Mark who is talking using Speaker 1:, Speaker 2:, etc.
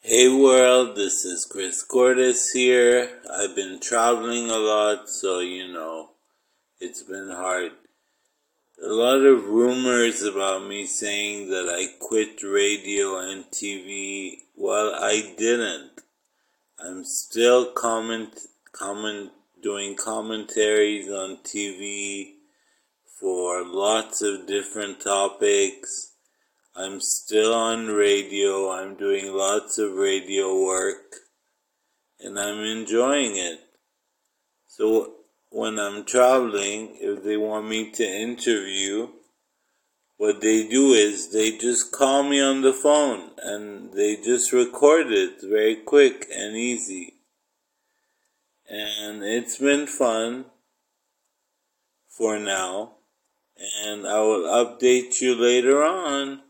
Speaker 1: Hey world, this is Chris Cordes here. I've been traveling a lot, so it's been hard. A lot of rumors about me saying that I quit radio and TV. Well, I didn't. I'm still doing commentaries on TV for lots of different topics. I'm still on radio. I'm doing lots of radio work and I'm enjoying it. So when I'm traveling, if they want me to interview, what they do is they just call me on the phone and they just record it very quick and easy. And it's been fun for now. And I will update you later on.